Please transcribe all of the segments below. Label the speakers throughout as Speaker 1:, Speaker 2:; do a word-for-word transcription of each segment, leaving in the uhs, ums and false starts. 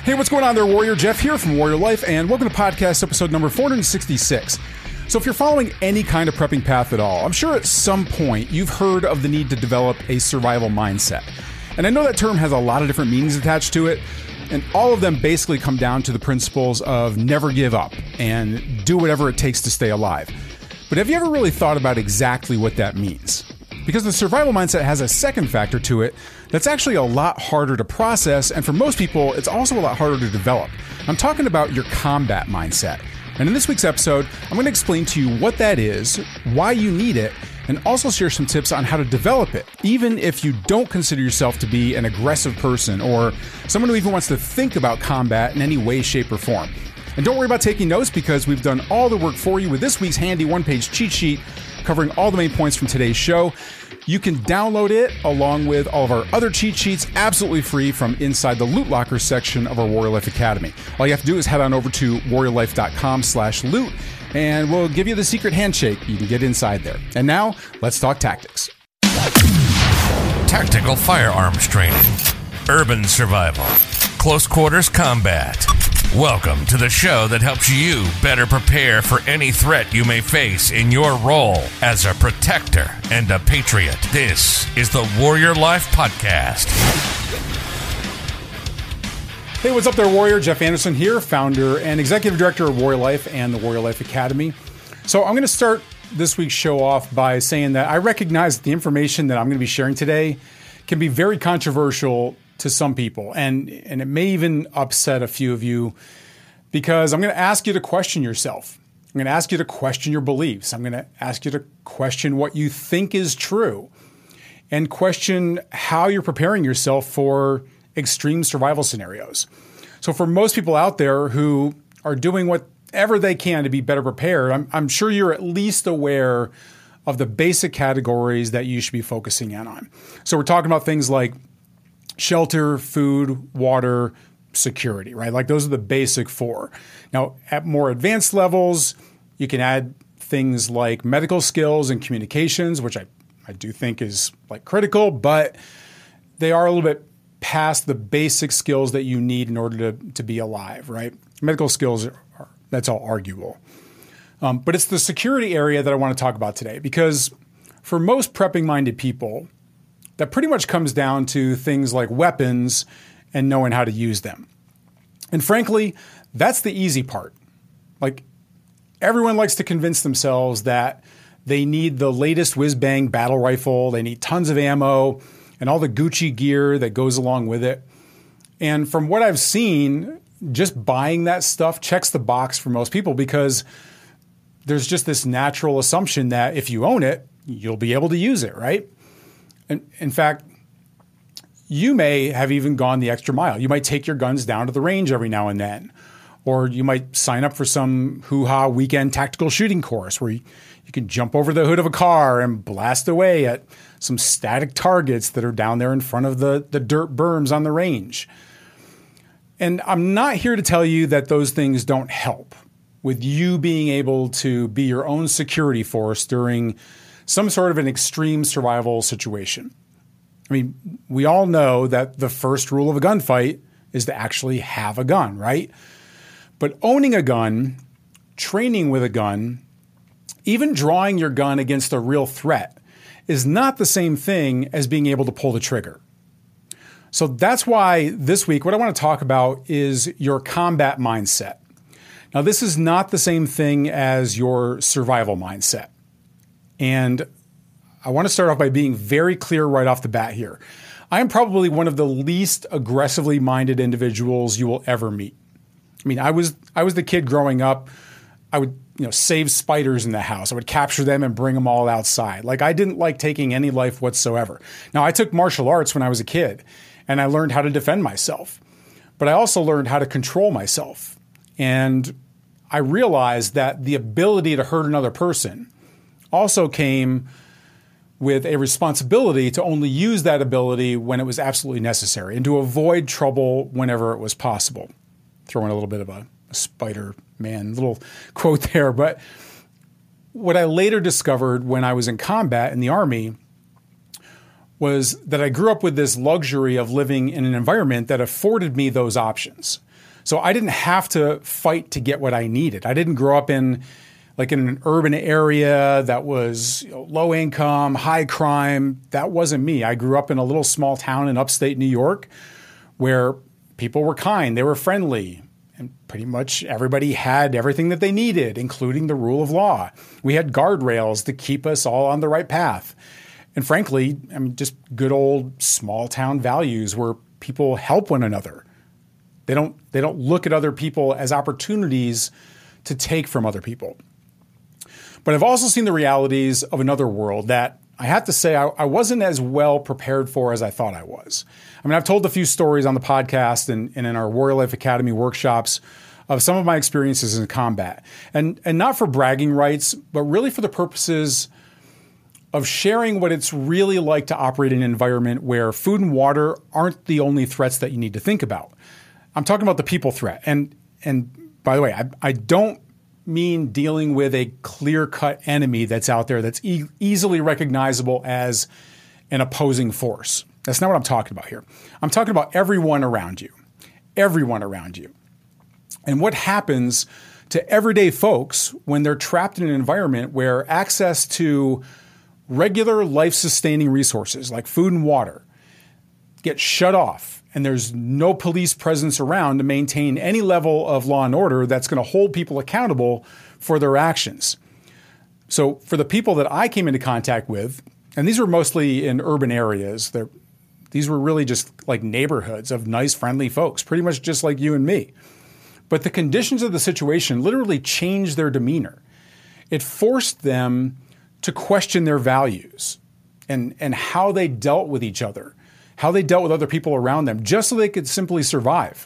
Speaker 1: Hey, what's going on there, Warrior? Jeff here from Warrior Life, and welcome to podcast episode number four hundred sixty-six. So if you're following any kind of prepping path at all, I'm sure at some point you've heard of the need to develop a survival mindset. And I know that term has a lot of different meanings attached to it, and all of them basically come down to the principles of never give up and do whatever it takes to stay alive. But have you ever really thought about exactly what that means? Because the survival mindset has a second factor to it that's actually a lot harder to process, and for most people, it's also a lot harder to develop. I'm talking about your combat mindset. And in this week's episode, I'm going to explain to you what that is, why you need it, and also share some tips on how to develop it, even if you don't consider yourself to be an aggressive person or someone who even wants to think about combat in any way, shape, or form. And don't worry about taking notes, because we've done all the work for you with this week's handy one-page cheat sheet covering all the main points from today's show. You can download it along with all of our other cheat sheets absolutely free from inside the Loot Locker section of our Warrior Life Academy. All you have to do is head on over to warriorlife.com slash loot and we'll give you the secret handshake. You can get inside there. And now, let's talk tactics.
Speaker 2: Tactical firearms training, urban survival, close quarters combat. Welcome to the show that helps you better prepare for any threat you may face in your role as a protector and a patriot. This is the Warrior Life Podcast.
Speaker 1: Hey, what's up there, Warrior? Jeff Anderson here, founder and executive director of Warrior Life and the Warrior Life Academy. So I'm going to start this week's show off by saying that I recognize that the information that I'm going to be sharing today can be very controversial to some people, and, and it may even upset a few of you, because I'm going to ask you to question yourself. I'm going to ask you to question your beliefs. I'm going to ask you to question what you think is true and question how you're preparing yourself for extreme survival scenarios. So for most people out there who are doing whatever they can to be better prepared, I'm, I'm sure you're at least aware of the basic categories that you should be focusing in on. So we're talking about things like shelter, food, water, security, right? Like those are the basic four. Now, at more advanced levels, you can add things like medical skills and communications, which I, I do think is like critical, but they are a little bit past the basic skills that you need in order to, to be alive, right? Medical skills, are, that's all arguable. Um, but it's the security area that I want to talk about today, because for most prepping-minded people, that pretty much comes down to things like weapons and knowing how to use them. And frankly, that's the easy part. Like, everyone likes to convince themselves that they need the latest whiz-bang battle rifle, they need tons of ammo, and all the Gucci gear that goes along with it. And from what I've seen, just buying that stuff checks the box for most people, because there's just this natural assumption that if you own it, you'll be able to use it, right? And in fact, you may have even gone the extra mile. You might take your guns down to the range every now and then, or you might sign up for some hoo-ha weekend tactical shooting course where you, you can jump over the hood of a car and blast away at some static targets that are down there in front of the, the dirt berms on the range. And I'm not here to tell you that those things don't help with you being able to be your own security force during some sort of an extreme survival situation. I mean, we all know that the first rule of a gunfight is to actually have a gun, right? But owning a gun, training with a gun, even drawing your gun against a real threat is not the same thing as being able to pull the trigger. So that's why this week, what I want to talk about is your combat mindset. Now, this is not the same thing as your survival mindset. And I want to start off by being very clear right off the bat here. I am probably one of the least aggressively minded individuals you will ever meet. I mean, I was I was the kid growing up. I would, you know, save spiders in the house. I would capture them and bring them all outside. Like, I didn't like taking any life whatsoever. Now, I took martial arts when I was a kid, and I learned how to defend myself. But I also learned how to control myself. And I realized that the ability to hurt another person also came with a responsibility to only use that ability when it was absolutely necessary and to avoid trouble whenever it was possible. Throw in a little bit of a, a Spider-Man little quote there. But what I later discovered when I was in combat in the Army was that I grew up with this luxury of living in an environment that afforded me those options. So I didn't have to fight to get what I needed. I didn't grow up in like in an urban area that was, you know, low income, high crime. That wasn't me. I grew up in a little small town in upstate New York where people were kind, they were friendly, and pretty much everybody had everything that they needed, including the rule of law. We had guardrails to keep us all on the right path. And frankly, I mean, just good old small town values where people help one another. They don't, they don't look at other people as opportunities to take from other people. But I've also seen the realities of another world that I have to say I, I wasn't as well prepared for as I thought I was. I mean, I've told a few stories on the podcast and, and in our Warrior Life Academy workshops of some of my experiences in combat. And, and not for bragging rights, but really for the purposes of sharing what it's really like to operate in an environment where food and water aren't the only threats that you need to think about. I'm talking about the people threat. And, and by the way, I, I don't mean dealing with a clear-cut enemy that's out there that's e- easily recognizable as an opposing force. That's not what I'm talking about here. I'm talking about everyone around you, everyone around you. And what happens to everyday folks when they're trapped in an environment where access to regular life-sustaining resources like food and water get shut off, and there's no police presence around to maintain any level of law and order that's going to hold people accountable for their actions. So for the people that I came into contact with, and these were mostly in urban areas, these were really just like neighborhoods of nice, friendly folks, pretty much just like you and me. But the conditions of the situation literally changed their demeanor. It forced them to question their values and, and how they dealt with each other, how they dealt with other people around them, just so they could simply survive.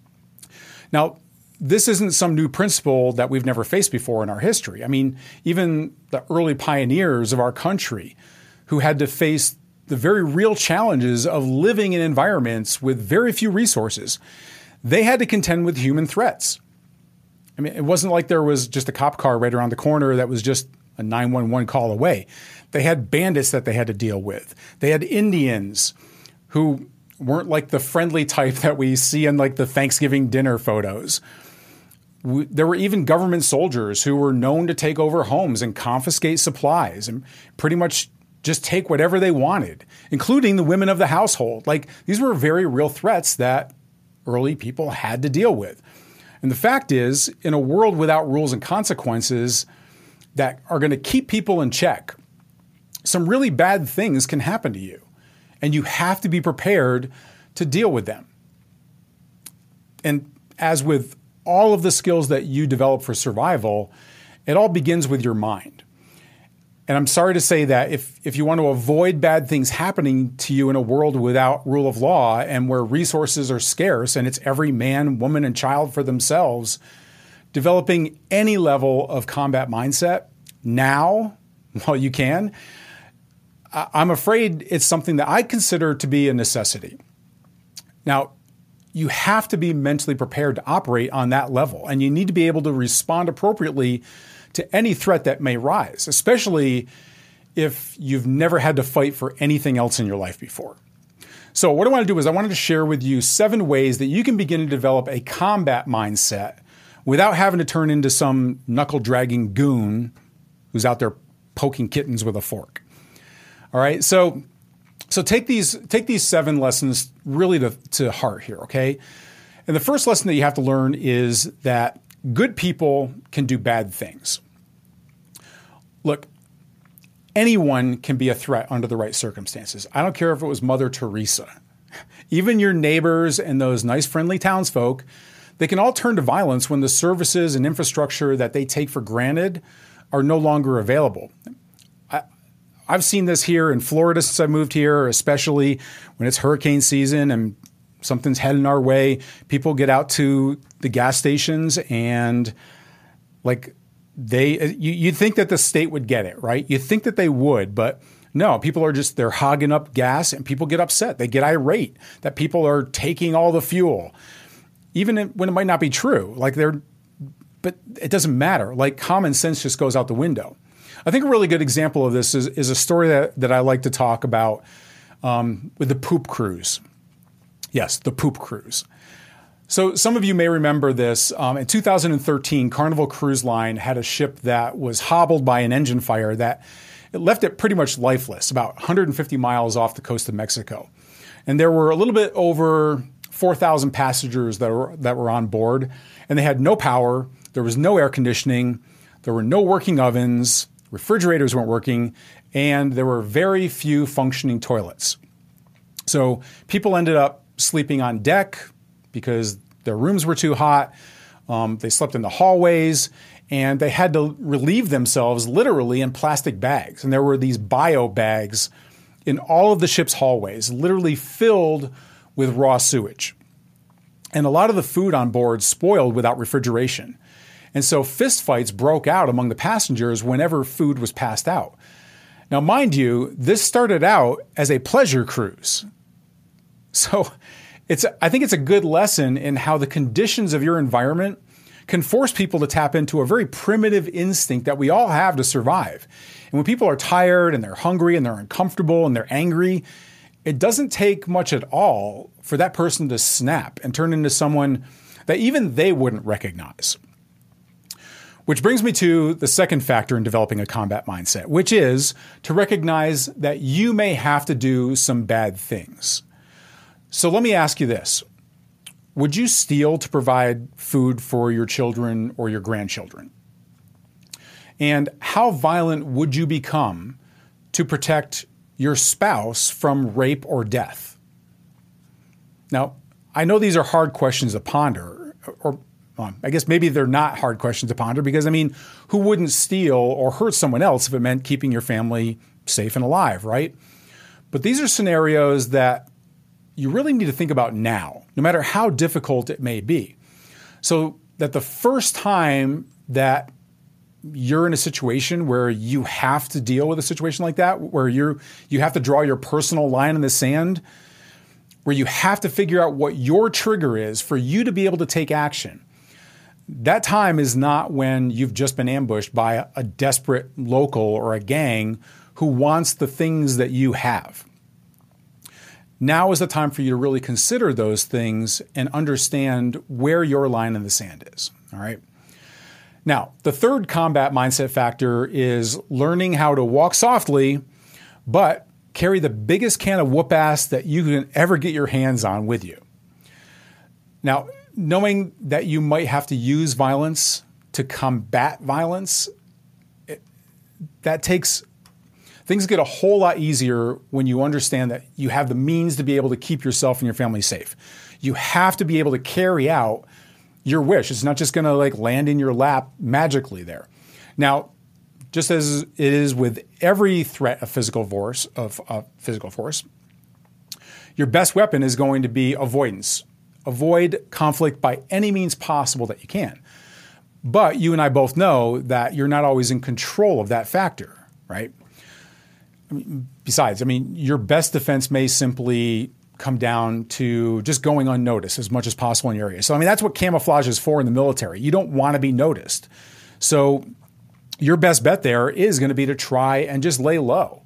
Speaker 1: Now, this isn't some new principle that we've never faced before in our history. I mean, even the early pioneers of our country who had to face the very real challenges of living in environments with very few resources, they had to contend with human threats. I mean, it wasn't like there was just a cop car right around the corner that was just a nine one one call away. They had bandits that they had to deal with. They had Indians who weren't like the friendly type that we see in like the Thanksgiving dinner photos. We, there were even government soldiers who were known to take over homes and confiscate supplies and pretty much just take whatever they wanted, including the women of the household. Like, these were very real threats that early people had to deal with. And the fact is, in a world without rules and consequences that are going to keep people in check, some really bad things can happen to you. And you have to be prepared to deal with them. And as with all of the skills that you develop for survival, it all begins with your mind. And I'm sorry to say that if, if you want to avoid bad things happening to you in a world without rule of law and where resources are scarce and it's every man, woman, and child for themselves, developing any level of combat mindset now, while you can, I'm afraid it's something that I consider to be a necessity. Now, you have to be mentally prepared to operate on that level, and you need to be able to respond appropriately to any threat that may rise, especially if you've never had to fight for anything else in your life before. So what I want to do is I wanted to share with you seven ways that you can begin to develop a combat mindset without having to turn into some knuckle-dragging goon who's out there poking kittens with a fork. All right, so so take these take these seven lessons really to, to heart here, okay? And the first lesson that you have to learn is that good people can do bad things. Look, anyone can be a threat under the right circumstances. I don't care if it was Mother Teresa. Even your neighbors and those nice, friendly townsfolk, they can all turn to violence when the services and infrastructure that they take for granted are no longer available. I've seen this here in Florida since I moved here, especially when it's hurricane season and something's heading our way. People get out to the gas stations and like they, you, you'd think that the state would get it, right? You'd think that they would, but no, people are just, they're hogging up gas and people get upset. They get irate that people are taking all the fuel, even when it might not be true. Like they're, but it doesn't matter. Like common sense just goes out the window. I think a really good example of this is, is a story that, that I like to talk about um, with the poop cruise. Yes, the poop cruise. So some of you may remember this. Um, in two thousand thirteen, Carnival Cruise Line had a ship that was hobbled by an engine fire that it left it pretty much lifeless, about one hundred fifty miles off the coast of Mexico. And there were a little bit over four thousand passengers that were, that were on board, and they had no power. There was no air conditioning. There were no working ovens. Refrigerators weren't working, and there were very few functioning toilets. So people ended up sleeping on deck because their rooms were too hot. Um, they slept in the hallways, and they had to relieve themselves literally in plastic bags. And there were these bio bags in all of the ship's hallways, literally filled with raw sewage. And a lot of the food on board spoiled without refrigeration. And so fistfights broke out among the passengers whenever food was passed out. Now, mind you, this started out as a pleasure cruise. So it's, I think it's a good lesson in how the conditions of your environment can force people to tap into a very primitive instinct that we all have to survive. And when people are tired and they're hungry and they're uncomfortable and they're angry, it doesn't take much at all for that person to snap and turn into someone that even they wouldn't recognize. Which brings me to the second factor in developing a combat mindset, which is to recognize that you may have to do some bad things. So let me ask you this. Would you steal to provide food for your children or your grandchildren? And how violent would you become to protect your spouse from rape or death? Now, I know these are hard questions to ponder, or well, I guess maybe they're not hard questions to ponder because, I mean, who wouldn't steal or hurt someone else if it meant keeping your family safe and alive, right? But these are scenarios that you really need to think about now, no matter how difficult it may be. So that the first time that you're in a situation where you have to deal with a situation like that, where you're you have to draw your personal line in the sand, where you have to figure out what your trigger is for you to be able to take action. That time is not when you've just been ambushed by a, a desperate local or a gang who wants the things that you have. Now is the time for you to really consider those things and understand where your line in the sand is. All right. Now, the third combat mindset factor is learning how to walk softly, but carry the biggest can of whoop ass that you can ever get your hands on with you. Now, knowing that you might have to use violence to combat violence, it, that takes, things get a whole lot easier when you understand that you have the means to be able to keep yourself and your family safe. You have to be able to carry out your wish. It's not just going to like land in your lap magically there. Now, just as it is with every threat of physical force, of uh, physical force, your best weapon is going to be avoidance. Avoid conflict by any means possible that you can. But you and I both know that you're not always in control of that factor, right? I mean, besides, I mean, your best defense may simply come down to just going unnoticed as much as possible in your area. So, I mean, that's what camouflage is for in the military. You don't want to be noticed. So your best bet there is going to be to try and just lay low.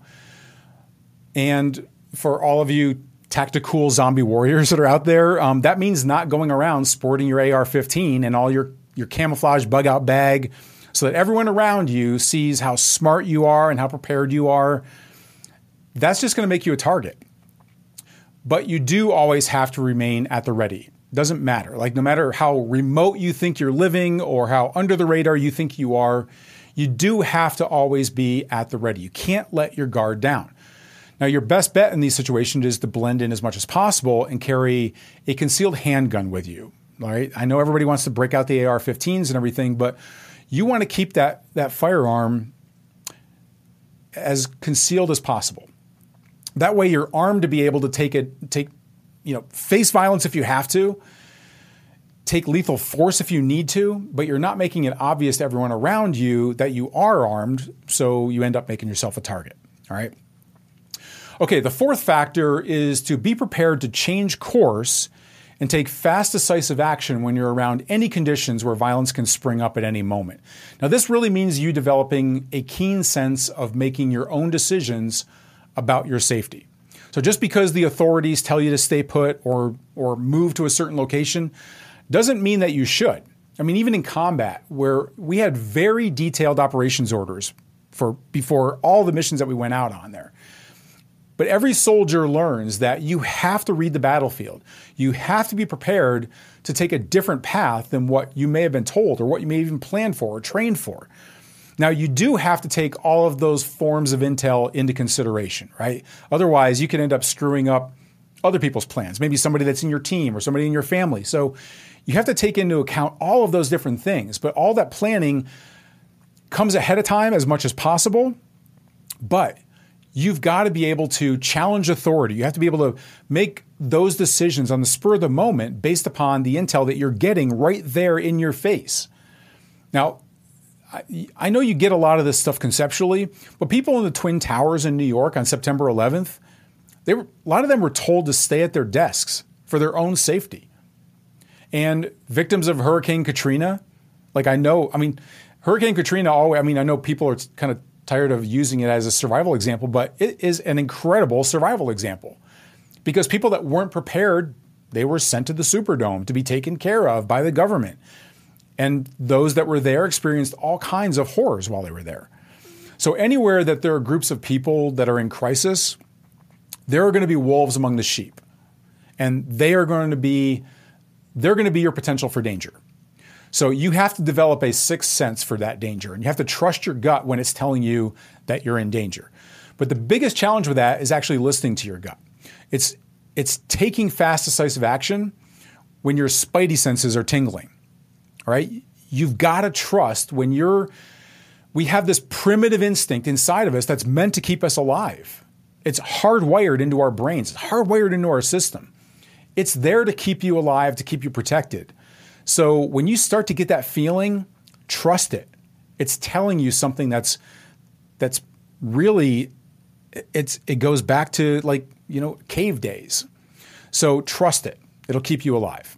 Speaker 1: And for all of you tactical zombie warriors that are out there, um, that means not going around sporting your A R fifteen and all your, your camouflage bug out bag so that everyone around you sees how smart you are and how prepared you are. That's just going to make you a target. But you do always have to remain at the ready. Doesn't matter. Like no matter how remote you think you're living or how under the radar you think you are, you do have to always be at the ready. You can't let your guard down. Now, your best bet in these situations is to blend in as much as possible and carry a concealed handgun with you. All right. I know everybody wants to break out the A R fifteens and everything, but you want to keep that, that firearm as concealed as possible. That way you're armed to be able to take it, take, you know, face violence if you have to, take lethal force if you need to, but you're not making it obvious to everyone around you that you are armed, so you end up making yourself a target. All right. Okay, the fourth factor is to be prepared to change course and take fast, decisive action when you're around any conditions where violence can spring up at any moment. Now, this really means you developing a keen sense of making your own decisions about your safety. So just because the authorities tell you to stay put or or move to a certain location Doesn't mean that you should. I mean, even in combat, where we had very detailed operations orders for before all the missions that we went out on there. But every soldier learns that you have to read the battlefield. You have to be prepared to take a different path than what you may have been told or what you may even planned for or trained for. Now, you do have to take all of those forms of intel into consideration, right? Otherwise, you can end up screwing up other people's plans, maybe somebody that's in your team or somebody in your family. So you have to take into account all of those different things. But all that planning comes ahead of time as much as possible. But you've got to be able to challenge authority. You have to be able to make those decisions on the spur of the moment based upon the intel that you're getting right there in your face. Now, I, I know you get a lot of this stuff conceptually, but people in the Twin Towers in New York on September eleventh, they were, a lot of them were told to stay at their desks for their own safety. And victims of Hurricane Katrina, like I know, I mean, Hurricane Katrina, always, I mean, I know people are kind of tired of using it as a survival example, but it is an incredible survival example because people that weren't prepared, they were sent to the Superdome to be taken care of by the government. And those that were there experienced all kinds of horrors while they were there. So anywhere that there are groups of people that are in crisis, there are going to be wolves among the sheep. And they are going to be, they're going to be your potential for danger. So you have to develop a sixth sense for that danger. And you have to trust your gut when it's telling you that you're in danger. But the biggest challenge with that is actually listening to your gut. It's, it's taking fast, decisive action when your spidey senses are tingling. All right? You've got to trust when you're, we have this primitive instinct inside of us that's meant to keep us alive. It's hardwired into our brains. It's hardwired into our system. It's there to keep you alive, to keep you protected. So when you start to get that feeling, trust it. It's telling you something that's, that's really, it's, it goes back to like, you know, cave days. So trust it. It'll keep you alive.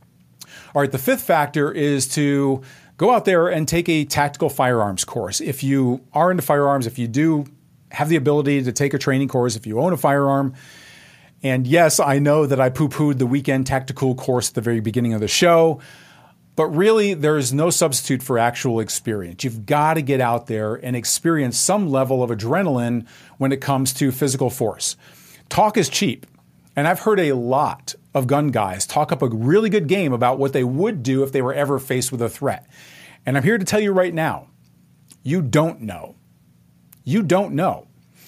Speaker 1: All right, the fifth factor is to go out there and take a tactical firearms course. If you are into firearms, if you do have the ability to take a training course, if you own a firearm, and yes, I know that I poo-pooed the weekend tactical course at the very beginning of the show, but really there's no substitute for actual experience. You've got to get out there and experience some level of adrenaline when it comes to physical force. Talk is cheap. And I've heard a lot of gun guys talk up a really good game about what they would do if they were ever faced with a threat. And I'm here to tell you right now, you don't know. You don't know.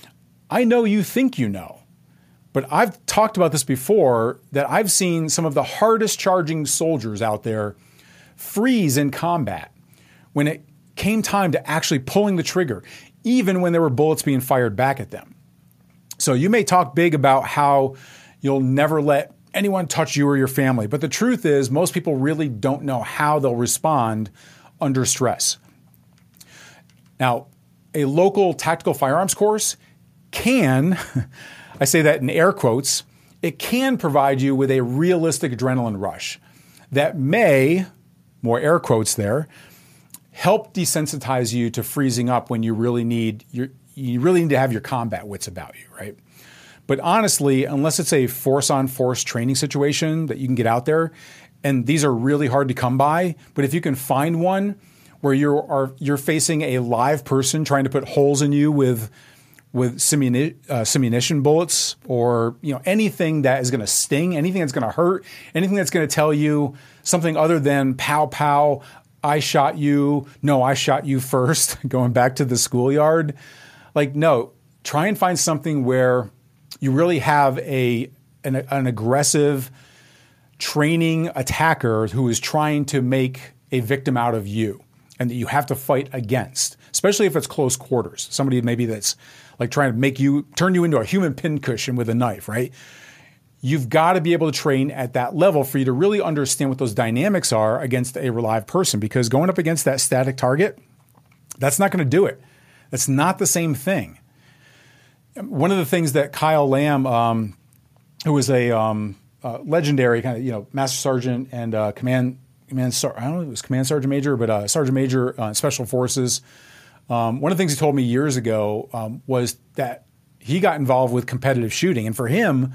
Speaker 1: I know you think you know. But I've talked about this before, that I've seen some of the hardest charging soldiers out there freeze in combat when it came time to actually pulling the trigger, even when there were bullets being fired back at them. So you may talk big about how you'll never let anyone touch you or your family. But the truth is, most people really don't know how they'll respond under stress. Now, a local tactical firearms course can, I say that in air quotes, it can provide you with a realistic adrenaline rush that may, more air quotes there, help desensitize you to freezing up when you really need your, you really need to have your combat wits about you, right? But honestly, unless it's a force-on-force training situation that you can get out there, and these are really hard to come by, but if you can find one where you're are, you're facing a live person trying to put holes in you with with simunition, uh, simunition bullets, or you know anything that is going to sting, anything that's going to hurt, anything that's going to tell you something other than pow pow, I shot you, no, I shot you first, going back to the schoolyard. Like, no, try and find something where you really have a an, an aggressive training attacker who is trying to make a victim out of you and that you have to fight against, especially if it's close quarters. Somebody maybe that's like trying to make you, turn you into a human pincushion with a knife, right? You've got to be able to train at that level for you to really understand what those dynamics are against a live person, because going up against that static target, that's not going to do it. That's not the same thing. One of the things that Kyle Lamb, um, who was a um, uh, legendary kind of, you know, Master Sergeant and uh, Command, Command, I don't know if it was Command Sergeant Major, but uh, Sergeant Major uh, Special Forces. Um, one of the things he told me years ago um, was that he got involved with competitive shooting. And for him,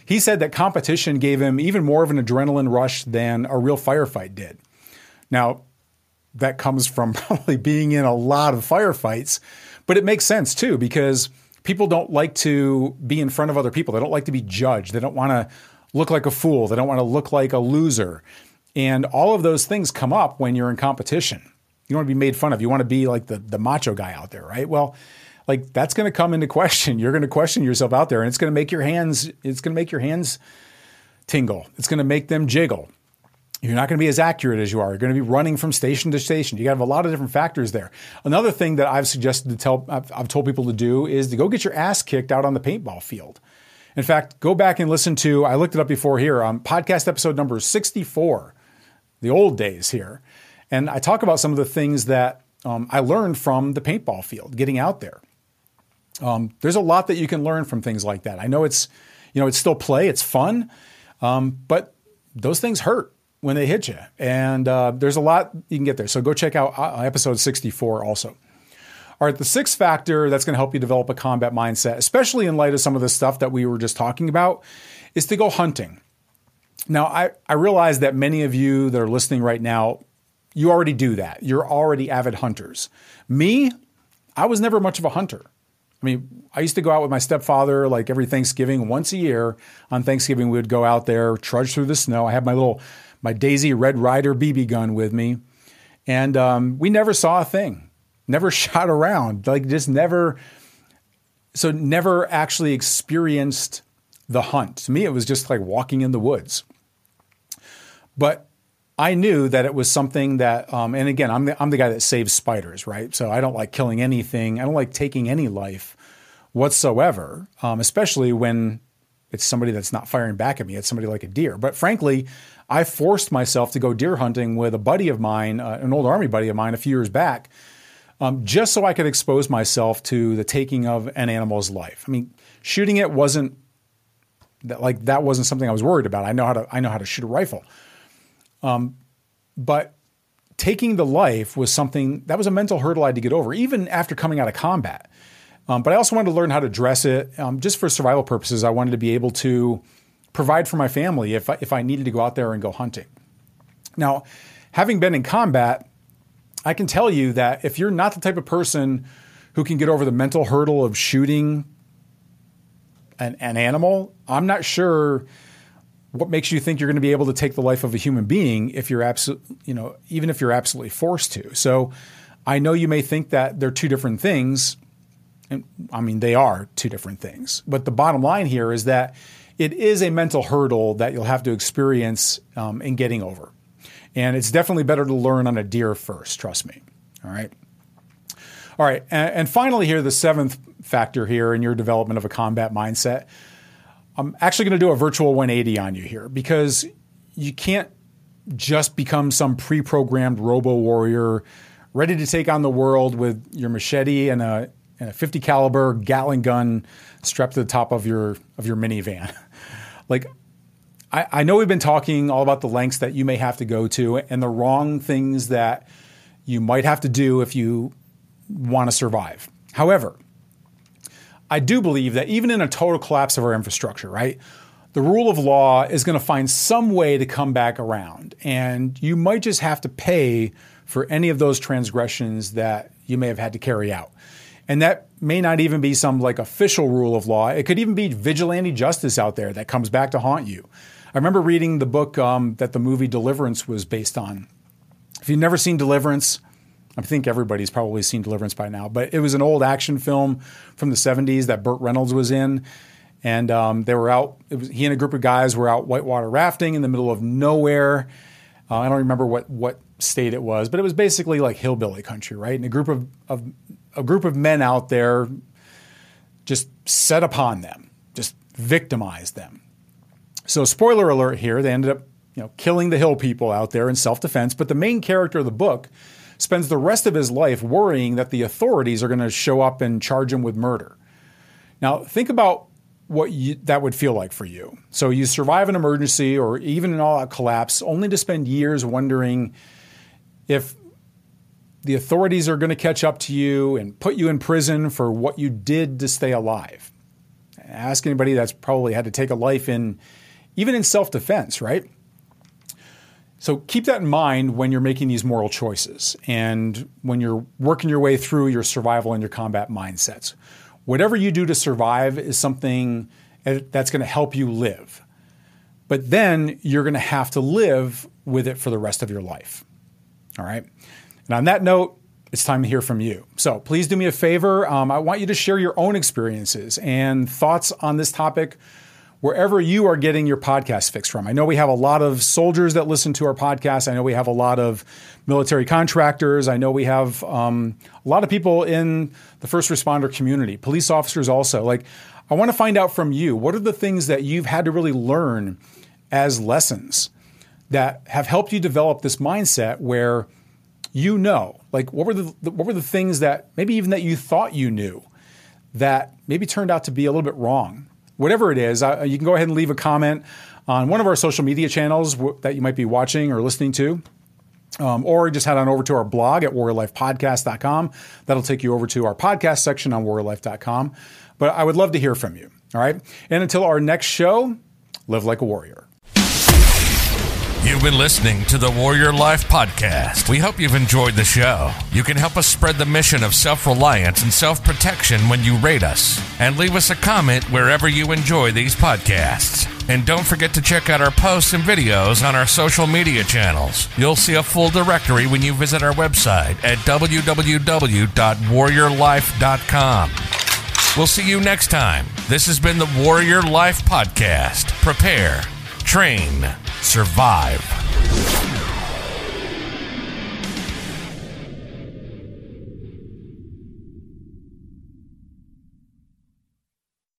Speaker 1: He said that competition gave him even more of an adrenaline rush than a real firefight did. Now, that comes from probably being in a lot of firefights, but it makes sense too, because people don't like to be in front of other people. They don't like to be judged. They don't want to look like a fool. They don't want to look like a loser. And all of those things come up when you're in competition. You want to be made fun of. You want to be like the, the macho guy out there, right? Well, like that's going to come into question. You're going to question yourself out there, and it's going to make your hands, it's going to make your hands tingle. It's going to make them jiggle. You're not going to be as accurate as you are. You're going to be running from station to station. You got to have a lot of different factors there. Another thing that I've suggested to tell, I've, I've told people to do is to go get your ass kicked out on the paintball field. In fact, go back and listen to, I looked it up before here, um, podcast episode number sixty-four, the old days here. And I talk about some of the things that um, I learned from the paintball field, getting out there. Um, there's a lot that you can learn from things like that. I know it's, you know, it's still play, it's fun, um, but those things hurt when they hit you. And uh, there's a lot you can get there. So go check out uh, episode sixty-four also. All right, the sixth factor that's going to help you develop a combat mindset, especially in light of some of the stuff that we were just talking about, is to go hunting. Now, I, I realize that many of you that are listening right now, you already do that. You're already avid hunters. Me, I was never much of a hunter. I mean, I used to go out with my stepfather like every Thanksgiving, once a year. On Thanksgiving, we would go out there, trudge through the snow. I had my little, my Daisy Red Ryder B B gun with me. And um, we never saw a thing, never shot around, like just never, so never actually experienced the hunt. To me, it was just like walking in the woods. But I knew that it was something that, um, and again, I'm the, I'm the guy that saves spiders, right? So I don't like killing anything. I don't like taking any life whatsoever, um, especially when it's somebody that's not firing back at me. It's somebody like a deer. But frankly, I forced myself to go deer hunting with a buddy of mine, uh, an old Army buddy of mine a few years back, um, just so I could expose myself to the taking of an animal's life. I mean, shooting it wasn't that like that wasn't something I was worried about. I know how to I know how to shoot a rifle. Um, but taking the life was something that was a mental hurdle I had to get over, even after coming out of combat. Um, but I also wanted to learn how to dress it, um, just for survival purposes. I wanted to be able to provide for my family if I, if I needed to go out there and go hunting. Now, having been in combat, I can tell you that if you're not the type of person who can get over the mental hurdle of shooting an, an animal, I'm not sure what makes you think you're going to be able to take the life of a human being if you're absolutely, you know, even if you're absolutely forced to. So I know you may think that they're two different things. And I mean, they are two different things. But the bottom line here is that it is a mental hurdle that you'll have to experience um, in getting over. And it's definitely better to learn on a deer first, trust me. All right. All right. And, and finally here, the seventh factor here in your development of a combat mindset, I'm actually going to do a virtual one eighty on you here, because you can't just become some pre-programmed robo-warrior ready to take on the world with your machete and a, and a fifty caliber Gatling gun strapped to the top of your of your minivan. Like, I, I know we've been talking all about the lengths that you may have to go to and the wrong things that you might have to do if you want to survive. However, I do believe that even in a total collapse of our infrastructure, right, the rule of law is going to find some way to come back around. And you might just have to pay for any of those transgressions that you may have had to carry out. And that may not even be some like official rule of law. It could even be vigilante justice out there that comes back to haunt you. I remember reading the book um, that the movie Deliverance was based on. If you've never seen Deliverance, I think everybody's probably seen Deliverance by now, but it was an old action film from the seventies that Burt Reynolds was in. And um, they were out, it was, he and a group of guys were out whitewater rafting in the middle of nowhere. Uh, I don't remember what, what state it was, but it was basically like hillbilly country, right? And a group of, of a group of men out there just set upon them, just victimized them. So spoiler alert here, they ended up, you know, killing the hill people out there in self-defense. But the main character of the book spends the rest of his life worrying that the authorities are going to show up and charge him with murder. Now, think about what you, that would feel like for you. So you survive an emergency or even an all-out collapse, only to spend years wondering if the authorities are going to catch up to you and put you in prison for what you did to stay alive. Ask anybody that's probably had to take a life in, even in self-defense, right? So keep that in mind when you're making these moral choices and when you're working your way through your survival and your combat mindsets. Whatever you do to survive is something that's going to help you live. But then you're going to have to live with it for the rest of your life. All right? And on that note, it's time to hear from you. So please do me a favor. Um, I want you to share your own experiences and thoughts on this topic wherever you are getting your podcast fix from. I know we have a lot of soldiers that listen to our podcast. I know we have a lot of military contractors. I know we have um, a lot of people in the first responder community, police officers also. Like, I want to find out from you, what are the things that you've had to really learn as lessons that have helped you develop this mindset where you know, like what were the what were the things that maybe even that you thought you knew that maybe turned out to be a little bit wrong? Whatever it is, uh, you can go ahead and leave a comment on one of our social media channels w- that you might be watching or listening to. Um, or just head on over to our blog at warrior life podcast dot com. That'll take you over to our podcast section on warrior life dot com. But I would love to hear from you. All right. And until our next show, live like a warrior.
Speaker 2: You've been listening to the Warrior Life Podcast. We hope you've enjoyed the show. You can help us spread the mission of self-reliance and self-protection when you rate us. And leave us a comment wherever you enjoy these podcasts. And don't forget to check out our posts and videos on our social media channels. You'll see a full directory when you visit our website at w w w dot warrior life dot com. We'll see you next time. This has been the Warrior Life Podcast. Prepare, train, survive.